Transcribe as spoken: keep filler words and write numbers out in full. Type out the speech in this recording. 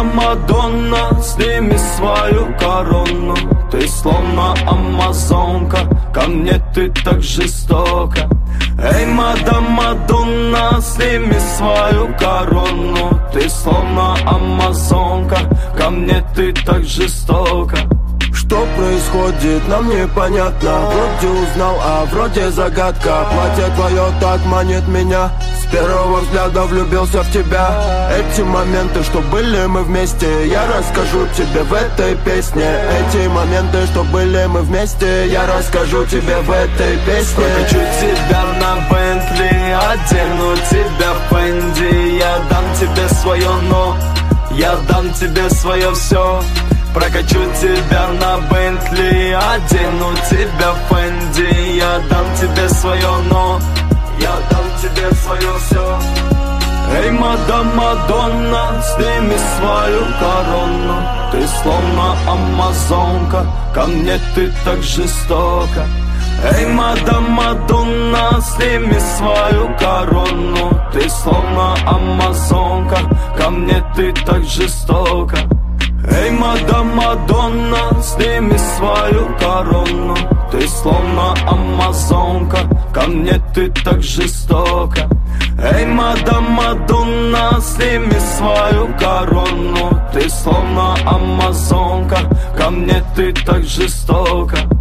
Мадонна, сними свою корону. Ты словно амазонка, ко мне ты так жестока. Эй, мадам Мадонна, сними свою корону. Ты словно амазонка, ко мне ты так жестока. Что происходит, нам непонятно. Вроде узнал, а вроде загадка. Платье твое так манит меня. С первого взгляда влюбился в тебя. Эти моменты, что были мы вместе, я расскажу тебе в этой песне. Эти моменты, что были мы вместе, я расскажу тебе в этой песне. Прокачу тебя на Бентли, одену тебя в Фенди. Я дам тебе свое но, я дам тебе свое все. Прокачу тебя на Бентли, одену тебя в Фенди. Я дам тебе свое но, я дам тебе свое все. Эй, мадам Мадонна, сними свою корону. Ты словно амазонка, ко мне ты так жестока. Эй, мадам Мадонна, сними свою корону. Ты словно амазонка, ко мне ты так жестока. Эй, мадам Мадонна, сними свою корону. Ты словно амазонка, ко мне ты так жестока. Эй, мадам Мадонна, сними свою корону. Ты словно амазонка, ко мне ты так жестока.